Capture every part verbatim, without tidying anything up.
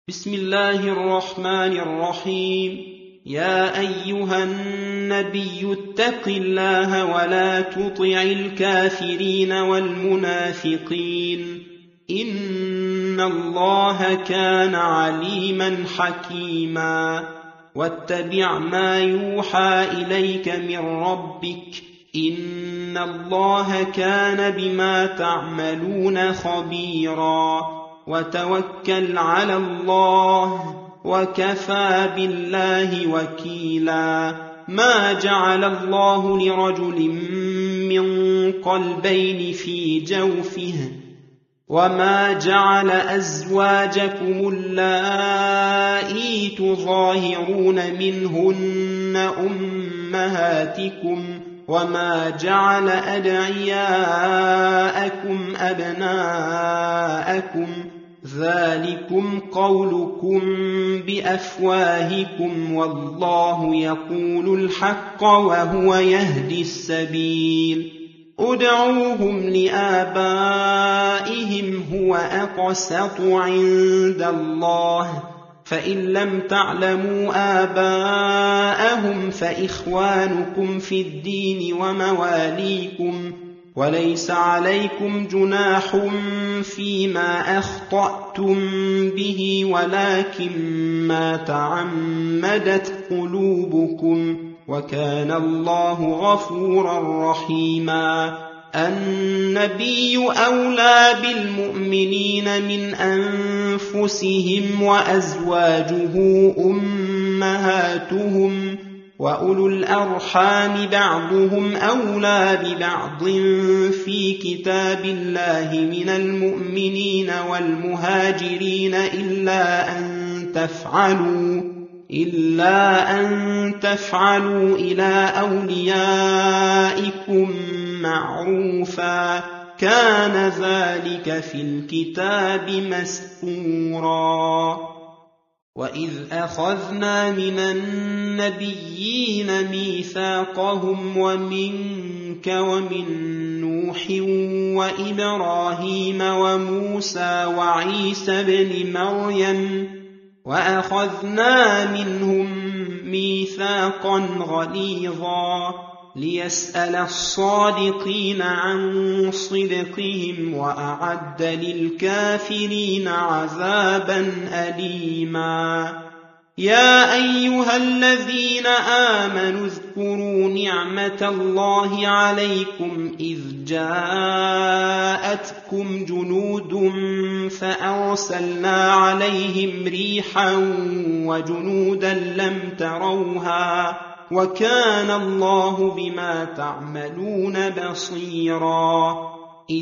بسم الله الرحمن الرحيم. يا أيها النبي اتق الله ولا تطع الكافرين والمنافقين إن الله كان عليما حكيما. واتبع ما يوحى إليك من ربك إن الله كان بما تعملون خبيرا. وتوكل على الله وكفى بالله وكيلا. ما جعل الله لرجل من قلبين في جوفه وما جعل أزواجكم اللائي تظاهرون منهن أمهاتكم وما جعل أدعياءكم أبناءكم ذلكم قولكم بأفواهكم والله يقول الحق وهو يهدي السبيل. ادعوهم لآبائهم هو أقسط عند الله فإن لم تعلموا آباءهم فإخوانكم في الدين ومواليكم وليس عليكم جناح فيما أخطأتم به ولكن ما تعمدت قلوبكم وكان الله غفورا رحيما. النبي أولى بالمؤمنين من أنفسهم وأزواجه أمهاتهم وأولو الأرحام بعضهم أولى ببعض في كتاب الله من المؤمنين والمهاجرين إلا أن تفعلوا إلا أن تفعلوا إلى أوليائكم معروفا كان ذلك في الكتاب مسطورا. وإذ أخذنا من النبيين ميثاقهم ومنك ومن نوح وإبراهيم وموسى وعيسى ابن مريم وأخذنا منهم ميثاقا غليظا ليسأل الصادقين عن صدقهم وأعد للكافرين عذابا أليما. يا أيها الذين آمنوا اذكروا نعمة الله عليكم إذ جاءتكم جنود فأرسلنا عليهم ريحا وجنودا لم تروها وكان الله بما تعملون بصيرا. إذ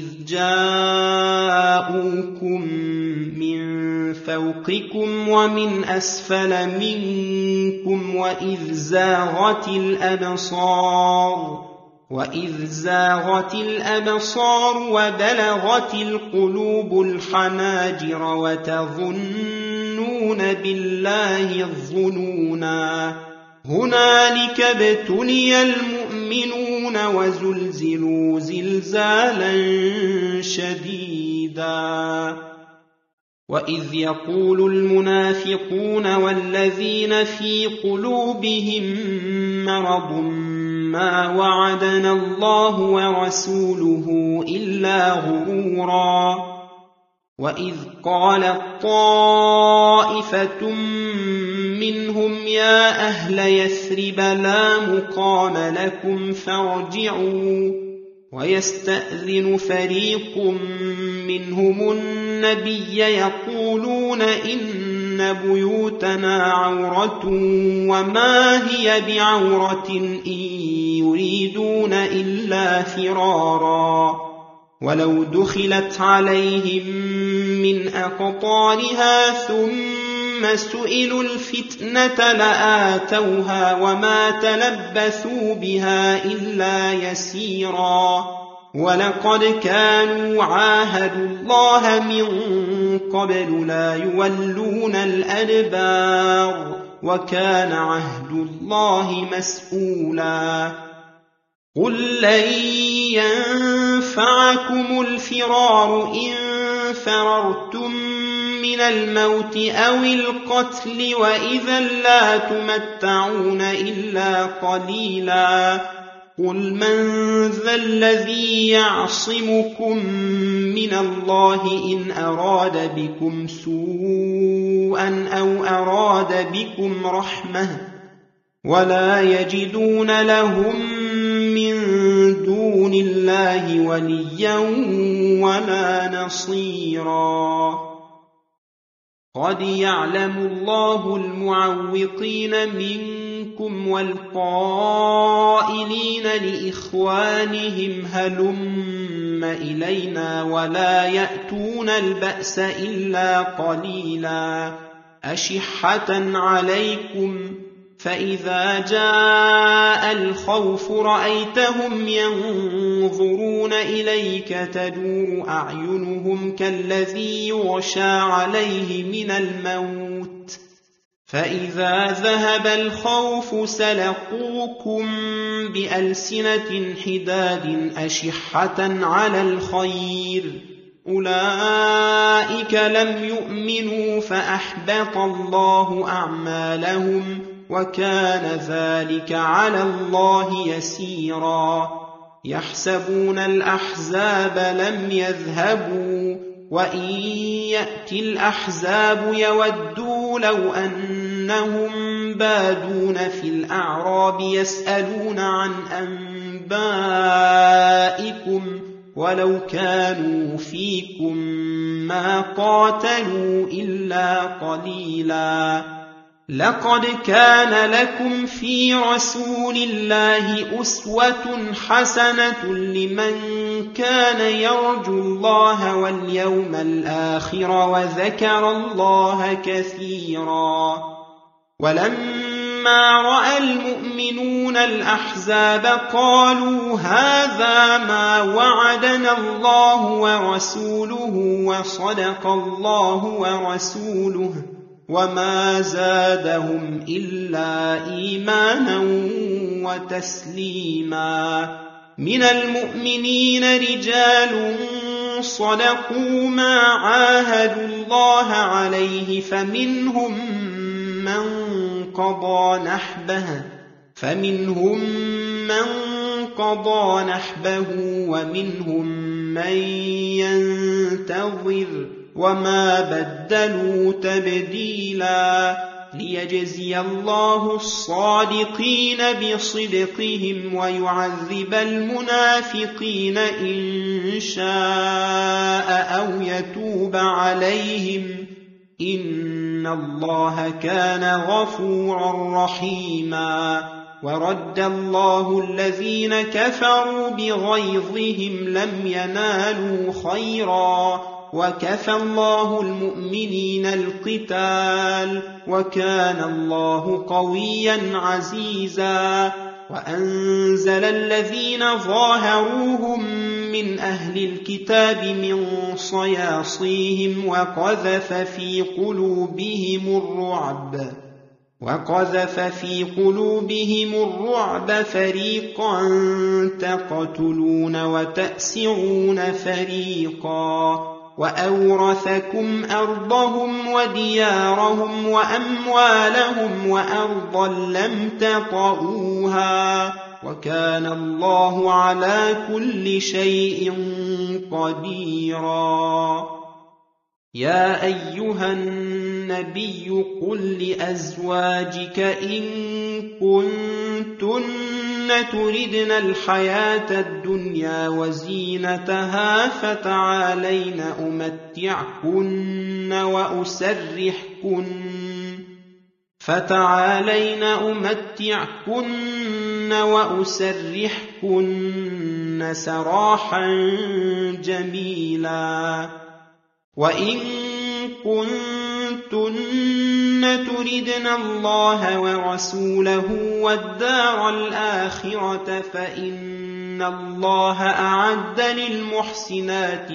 جاءوكم من فوقكم ومن أسفل منكم وإذ زاغت الأبصار وإذ زاغت الأبصار وبلغت القلوب الحناجر وتظنون بالله الظنونا. هنالك ابتلي المؤمنون وزلزلوا زلزالا شديدا. وإذ يقول المنافقون والذين في قلوبهم مرض ما وعدنا الله ورسوله إلا غرورا. وإذ قالت طائفة منهم يا أهل يثرب لا مقام لكم فارجعوا ويستأذن فريق منهم النبي يقولون إن بيوتنا عورة وما هي بعورة إن يريدون إلا فرارا. ولو دخلت عليهم من أقطارها ثم سئلوا الفتنة لآتوها وما تلبثوا بها إلا يسيرا. ولقد كانوا عاهدوا الله من قبل لا يولون الأدبار وكان عهد الله مسؤولا. قل لن ينفعكم الفرار إن فررتم من الموت أو القتل وإذا لا تمتعون إلا قليلا قل من ذا الذي يعصمكم من الله إن أراد بكم سوءا أو أراد بكم رحمة ولا يجدون لهم من دون الله وليا ولا نصيرا قد يعلم الله المعوقين منكم والقائلين لإخوانهم هلم إلينا ولا يأتون البأس إلا قليلا أشحة عليكم فإذا جاء الخوف رأيتهم ينظرون إليك تدور أعينهم كالذي يغشى عليه من الموت فإذا ذهب الخوف سلقوكم بألسنة حداد أشحة على الخير أولئك لم يؤمنوا فأحبط الله أعمالهم وكان ذلك على الله يسيرا يحسبون الأحزاب لم يذهبوا وإن يأتي الأحزاب يودوا لو أنهم بادون في الأعراب يسألون عن أنبائكم ولو كانوا فيكم ما قاتلوا إلا قليلا لقد كان لكم في رسول الله أسوة حسنة لمن كان يرجو الله واليوم الآخر وذكر الله كثيرا ولما رأى المؤمنون الأحزاب قالوا هذا ما وعدنا الله ورسوله وصدق الله ورسوله وما زادهم إلا إيمانا وتسليما من المؤمنين رجال صدقوا ما عاهدوا الله عليه فمنهم من قضى نحبه فمنهم من قضى نحبه ومنهم من ينتظر وما بدلوا تبديلا ليجزي الله الصادقين بصدقهم ويعذب المنافقين إن شاء أو يتوب عليهم إن الله كان غفورا رحيما ورد الله الذين كفروا بغيظهم لم ينالوا خيرا وكفى الله المؤمنين القتال وكان الله قويا عزيزا وأنزل الذين ظاهروهم من أهل الكتاب من صياصيهم وقذف في قلوبهم الرعب وقذف في قلوبهم الرعب فريقا تقتلون وتأسرون فريقا وأورثكم أرضهم وديارهم وأموالهم وأرضا لم تطئوها وكان الله على كل شيء قديرا يا أيها النبي قل لأزواجك إن كنتن تردن الحياة الدنيا وزينتها فتعالين أمتعكن وأسرحكن فتعالين أمتعكن وأسرحكن سراحا جميلا وإن كنتن تردن الله ورسوله والدار الآخرة فإن الله أعد للمحسنات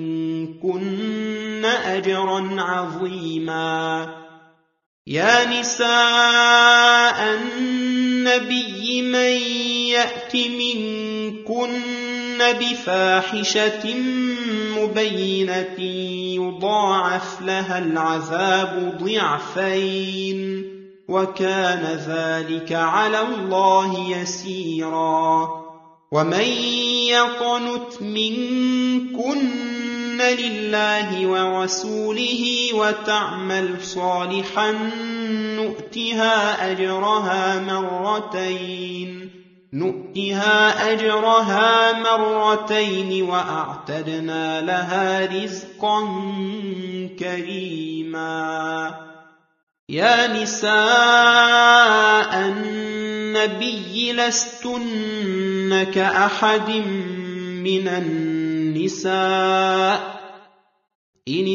منكن أجرا عظيما يا نساء النبي من يأت منكن بفاحشة مبينة يضاعف لها العذاب ضعفين وكان ذلك على الله يسيرا. ومن يقنت منكن لله ورسوله وتعمل صالحا نؤتها أجرها مرتين نؤتها أجرها مرتين وأعتدنا لها رزقا كريما. يا نساء النبي لستن كأحد من النساء إن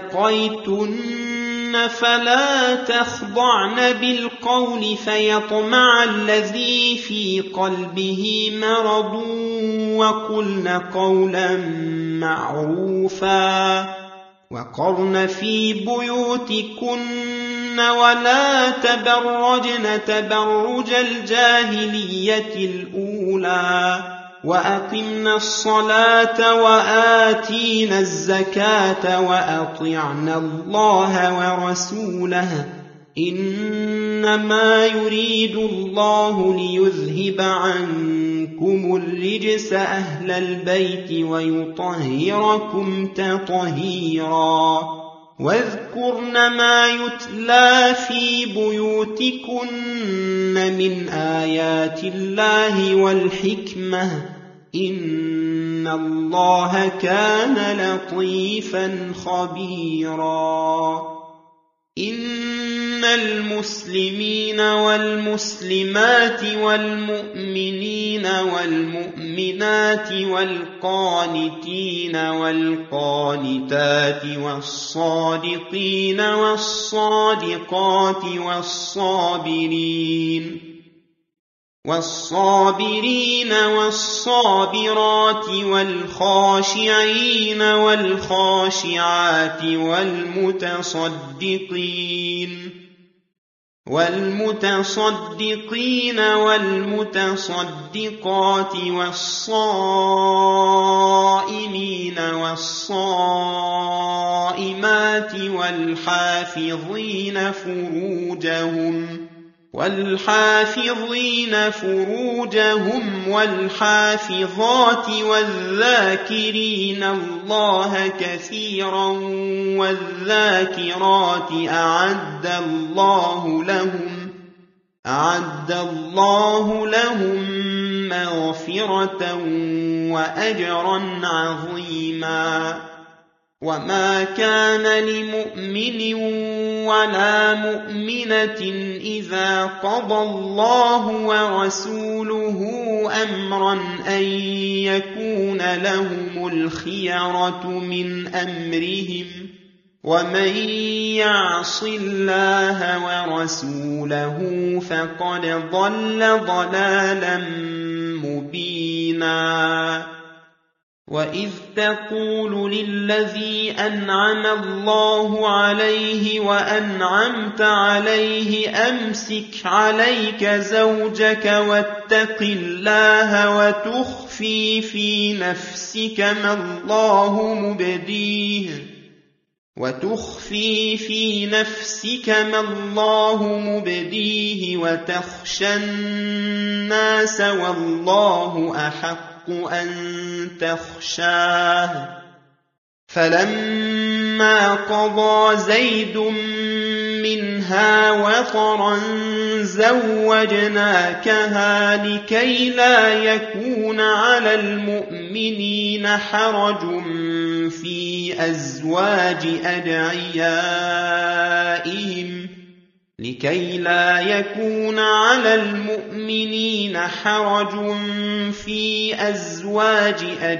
اتقيتن فلا تخضعن بالقول فيطمع الذي في قلبه مرض وقلن قولا معروفا وقرن في بيوتكن ولا تبرجن تبرج الجاهلية الأولى وأقمنا الصلاة وآتينا الزكاة وأطعنا الله ورسوله إنما يريد الله ليذهب عنكم الرجس أهل البيت ويطهركم تطهيرا. واذكرن ما يتلى في بيوتكن من آيات الله والحكمة إن الله كان لطيفا خبيرا. إن المسلمين والمسلمات والمؤمنين والمؤمنات والقانتين والقانتات والصادقين والصادقات والصابرين والصابرين والصابرات والخاشعين والخاشعات والمتصدقين والمتصدقين والمتصدقات والصائمين والصائمات والحافظين فروجهم والحافظين فروجهم والحافظات والذاكرين الله كثيرا والذاكرات أعد الله لهم أعد الله لهم مغفرة وأجرا عظيما. وما كان لمؤمن ولا مؤمنة إذا قضى الله ورسوله أمرا أن يكون لهم الخيرة من أمرهم ومن يعص الله ورسوله فقد ضل ضلالا مبينا. وإذ تقول للذي أنعم الله عليه وأنعمت عليه أمسك عليك زوجك واتق الله وتخفي في نفسك ما الله مبديه وتخفي في نفسك ما الله مبديه وتخشى الناس والله أحق أن تخشاه. فلما قضى زيد منها وطرا زوجناكها لكي لا يكون على المؤمنين حرج في أزواج أدعيائهم لكي لا يكون على المؤمنين حرج في أزواج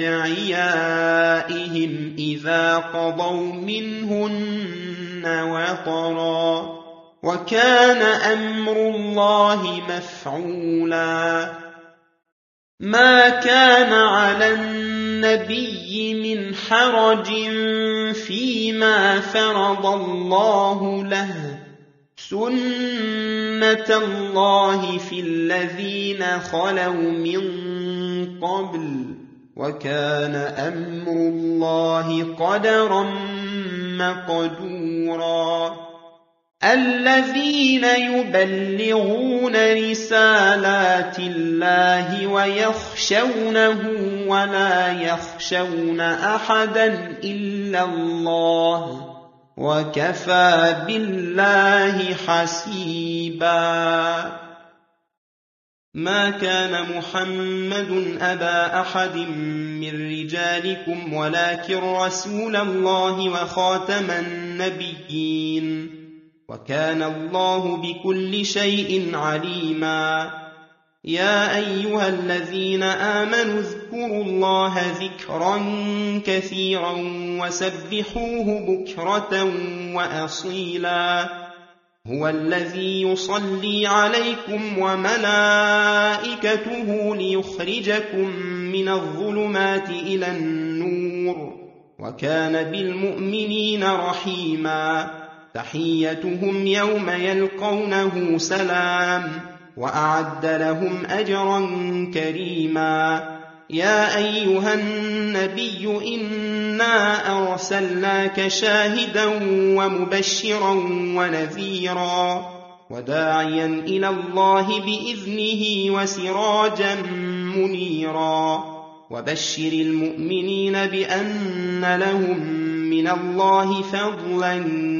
أدعيائهم إذا قضوا منهن وطرا وكان أمر الله مفعولا. ما كان على النبي من حرج فيما فرض الله له سنة الله في الذين خلوا من قبل وكان أمر الله قدرا مقدورا الذين يبلغون رسالات الله ويخشونه ولا يخشون أحدا إلا الله وكفى بالله حسيبا ما كان محمد أبا أحد من رجالكم ولكن رسول الله وخاتم النبيين وكان الله بكل شيء عليما يا أيها الذين آمنوا اذكروا الله ذكرا كثيرا وسبحوه بكرة وأصيلا هو الذي يصلي عليكم وملائكته ليخرجكم من الظلمات إلى النور وكان بالمؤمنين رحيما تحيتهم يوم يلقونه سلام وأعد لهم أجرا كريما يا أيها النبي إنا أرسلناك شاهدا ومبشرا ونذيرا وداعيا إلى الله بإذنه وسراجا منيرا وبشر المؤمنين بأن لهم من الله فضلا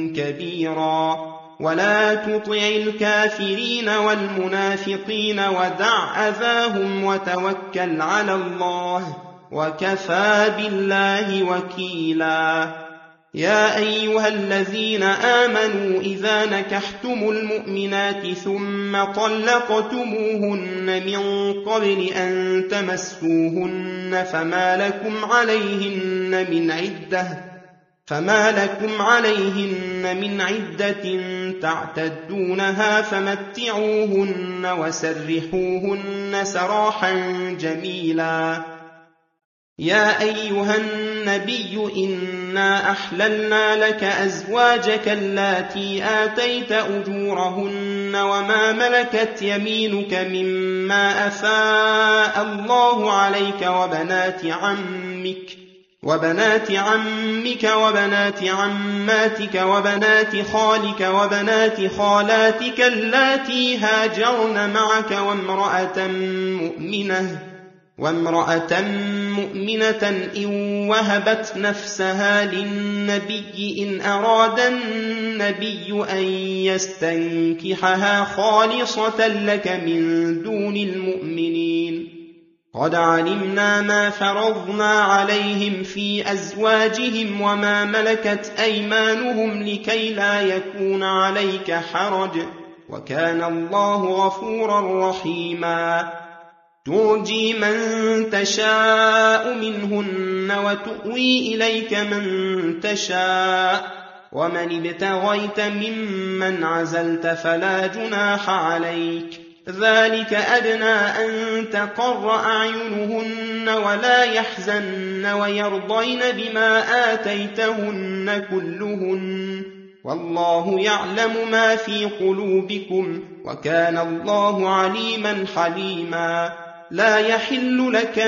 كبيرا ولا تطع الكافرين والمنافقين ودع أذاهم وتوكل على الله وكفى بالله وكيلا يا أيها الذين آمنوا إذا نكحتم المؤمنات ثم طلقتموهن من قبل أن تمسوهن فما لكم عليهن من عدة فما لكم عليهن من عدة تعتدونها فمتعوهن وسرحوهن سراحا جميلا يا أيها النبي إنا أحللنا لك أزواجك اللاتي آتيت أجورهن وما ملكت يمينك مما أفاء الله عليك وبنات عمك وبنات عمك وبنات عماتك وبنات خالك وبنات خالاتك اللاتي هاجرن معك وامرأة مؤمنة وامرأة مؤمنة إن وهبت نفسها للنبي إن أراد النبي أن يستنكحها خالصة لك من دون المؤمنين قد علمنا ما فرضنا عليهم في أزواجهم وما ملكت أيمانهم لكي لا يكون عليك حرج وكان الله غفورا رحيما ترجي من تشاء منهن وتؤوي إليك من تشاء ومن ابتغيت ممن عزلت فلا جناح عليك ذلك أدنى أن تقر أعينهن ولا يحزن ويرضين بما آتيتهن كلهن والله يعلم ما في قلوبكم وكان الله عليما حليما لا يحل لك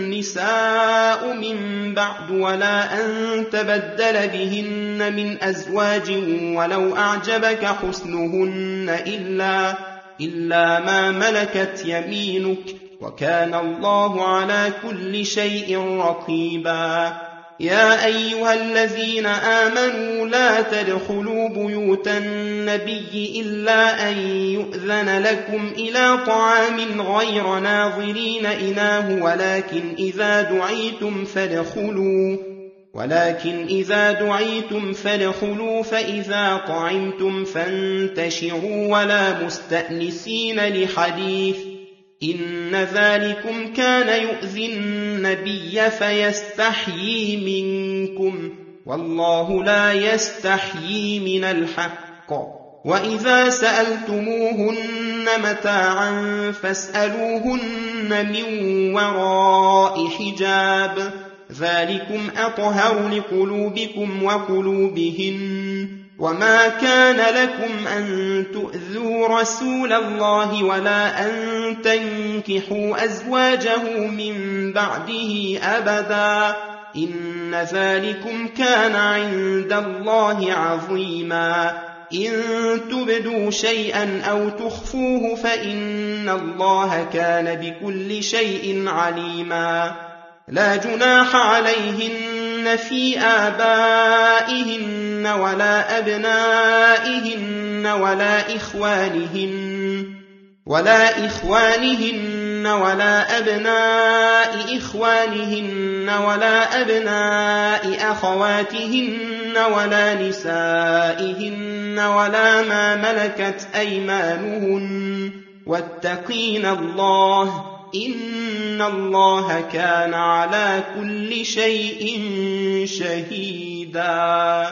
النساء من بعد ولا أن تبدل بهن من أزواج ولو أعجبك حسنهن إلا إلا ما ملكت يمينك وكان الله على كل شيء رقيبا يا أيها الذين آمنوا لا تدخلوا بيوت النبي إلا أن يؤذن لكم إلى طعام غير ناظرين إناه ولكن إذا دعيتم فادخلوا ولكن إذا دعيتم فادخلوا فإذا طعمتم فانتشروا ولا مستأنسين لحديث إن ذلكم كان يؤذي النبي فيستحيي منكم والله لا يستحيي من الحق وإذا سألتموهن متاعا فاسألوهن من وراء حجاب ذلكم أطهر لقلوبكم وقلوبهن وما كان لكم أن تؤذوا رسول الله ولا أن تنكحوا أزواجه من بعده أبدا إن ذلكم كان عند الله عظيما إن تبدوا شيئا أو تخفوه فإن الله كان بكل شيء عليما لا جناح عليهن في آبائهن ولا أبنائهن ولا إخوانهن ولا إخوانهن ولا أبناء إخوانهن ولا أبناء أخواتهن ولا نسائهن ولا ما ملكت أيمانهن واتقين الله إن الله كان على كل شيء شهيدا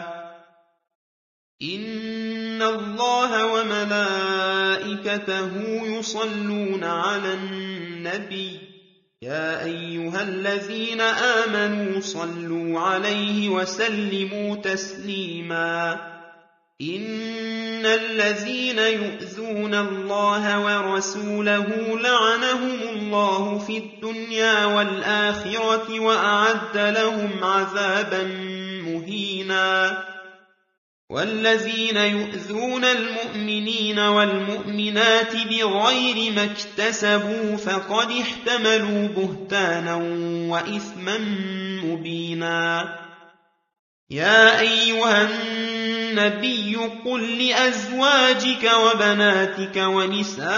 إن الله وملائكته يصلون على النبي يا أيها الذين آمنوا صلوا عليه وسلموا تسليما إن الذين يؤذون الله ورسوله لعنهم الله في الدنيا والآخرة وأعد لهم عذابا مهينا والذين يؤذون المؤمنين والمؤمنات بغير ما اكتسبوا فقد احتملوا بهتانا وإثما مبينا يا أيها النبي قل لأزواجك وبناتك ونساء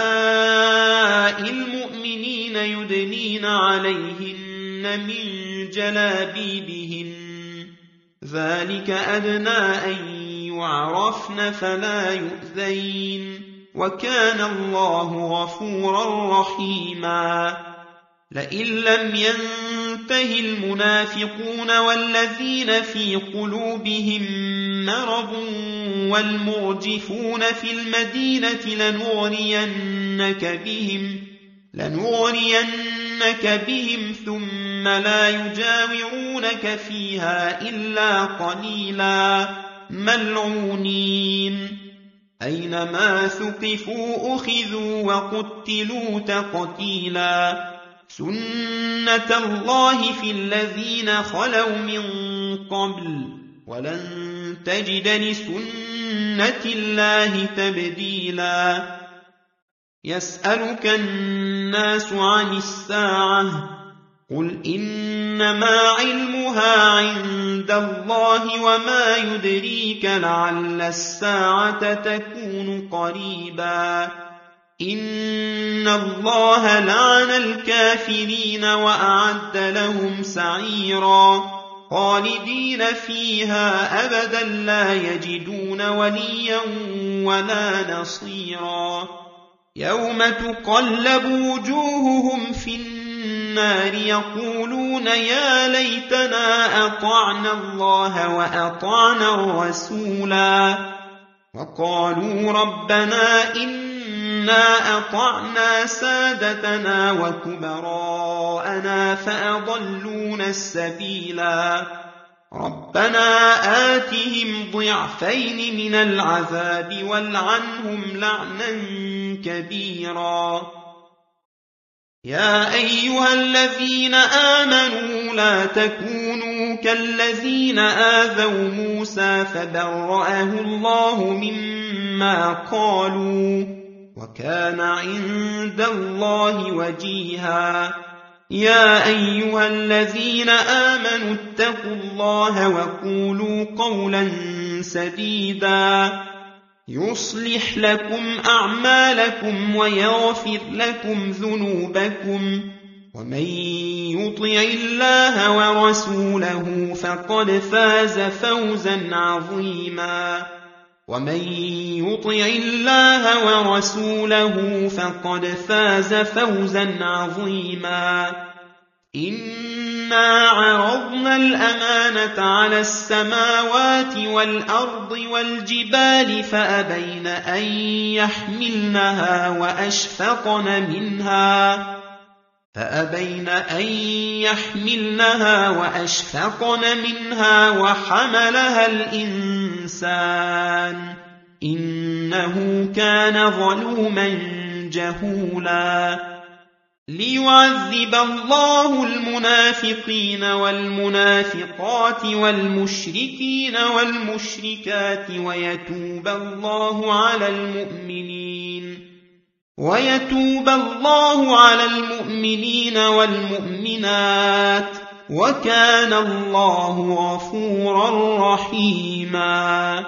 المؤمنين يدنين عليهن من جلابيبهن ذلك أدنى أن يعرفن فلا يؤذين وكان الله غفورا رحيما لئن لم ينته المنافقون والذين في قلوبهم مرض والمرجفون في المدينة لنغرينك بهم لنغرينك بهم ثم لا يجاورونك فيها إلا قليلا ملعونين أينما ثقفوا أخذوا وقتلوا تقتيلا سنة الله في الذين خلوا من قبل ولن تجد لسنة الله تبديلا يسألك الناس عن الساعة قل إنما علمها عند الله وما يدريك لعل الساعة تكون قريبا إن الله لعن الكافرين وأعد لهم سعيرا خالدين فيها أبدا لا يجدون وليا ولا نصيرا يوم تقلب وجوههم في النار يقولون يا ليتنا أطعنا الله وأطعنا الرسولا وقالوا ربنا إنا أطعنا سادتنا وكبراءنا فأضلونا السبيلا ربنا آتهم ضعفين من العذاب والعنهم لعنا كبيرا يا أيها الذين آمنوا لا تكونوا كالذين آذوا موسى فبرأه الله مما قالوا وكان عند الله وجيها يا أيها الذين آمنوا اتقوا الله وقولوا قولا سديدا يصلح لكم أعمالكم ويغفر لكم ذنوبكم ومن يطع الله ورسوله فقد فاز فوزا عظيما ومن يطع الله ورسوله فقد فاز فوزا عظيما إنا عرضنا الأمانة على السماوات والأرض والجبال فأبين أن يحملنها وأشفقن منها فأبين أن يحملنها وأشفقن منها وحملها الإنسان الإنسان إنه كان ظلوما جهولا ليعذب الله المنافقين والمنافقات والمشركين والمشركات ويتوب الله على المؤمنين ويتوب الله على المؤمنين والمؤمنات وكان الله غفورا رحيما